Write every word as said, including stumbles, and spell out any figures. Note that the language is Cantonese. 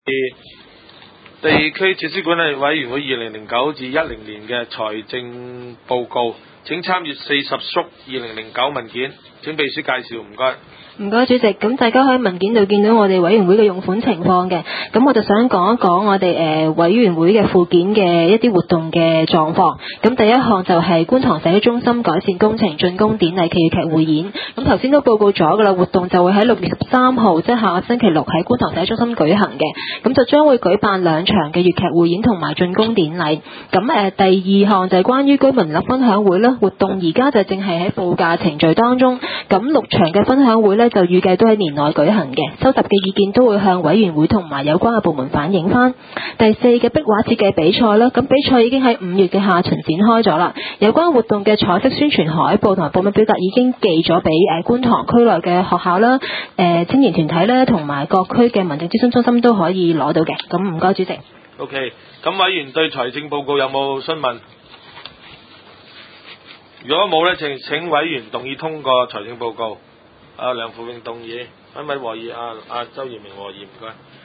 地區設施管理委員會二零零九至一零年嘅財政報告，請參閱四十叔二零零九文件。請秘書介紹，唔該。 唔該主席，咁大家喺文件度見到我哋委員會嘅用款情況嘅，咁我就想講一講我哋誒、呃、委員會嘅附件嘅一啲活動嘅狀況。咁第一項就係觀塘社區中心改善工程竣工典禮暨粵劇匯演。咁頭先都報告咗㗎啦，活動就會喺六月十三號，即係下個星期六喺觀塘社區中心舉行嘅。咁就將會舉辦兩場嘅粵劇匯演同埋竣工典禮。咁誒、呃、第二項就係關於居民立分享會啦，活動而家就正係喺報價程序當中。咁六場嘅分享會呢，就預計都喺年內舉行嘅，收集嘅意見都會向委員會同埋有關嘅部門反映翻。第四嘅壁畫設計比賽啦，咁比賽已經喺五月嘅下旬展開咗啦。有關活動嘅彩色宣傳海報同埋報名表格已經寄咗俾誒觀塘區內嘅學校啦、誒、呃、青年團體啦，同埋各區嘅民政諮詢中心都可以攞到嘅。咁唔該主席。 OK， 咁委員對財政報告有冇詢問？如果冇呢，請請委員動議通過財政報告。阿梁富榮動議，一位和議，阿阿周耀明和議，唔該。